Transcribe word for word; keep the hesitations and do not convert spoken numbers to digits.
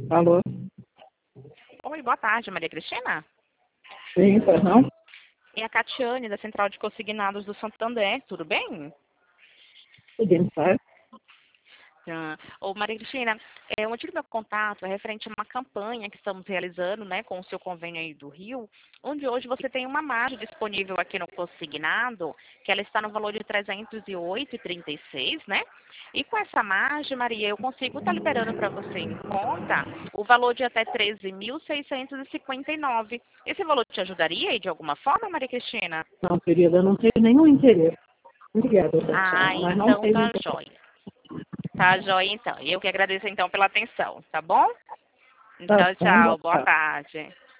Alô? Oi, boa tarde, Maria Cristina. Sim, pois não? É a Catiane, da Central de Consignados do Santander, tudo bem? Tudo certo? Ah, Ô, Maria Cristina, é, o motivo do meu contato é referente a uma campanha que estamos realizando, né, com o seu convênio aí do Rio, onde hoje você tem uma margem disponível aqui no consignado, que ela está no valor de trezentos e oito reais e trinta e seis, né? E com essa margem, Maria, eu consigo estar liberando para você em conta o valor de até treze mil seiscentos e cinquenta e nove. Esse valor te ajudaria aí de alguma forma, Maria Cristina? Não, querida, eu não tenho nenhum interesse. Obrigada, Ah, Tatiana, mas não então tenho tá interesse. jóia. Tá jóia, então. Eu que agradeço, então, pela atenção, tá bom? Tá Então, bom, boa tchau. Boa tarde. tarde.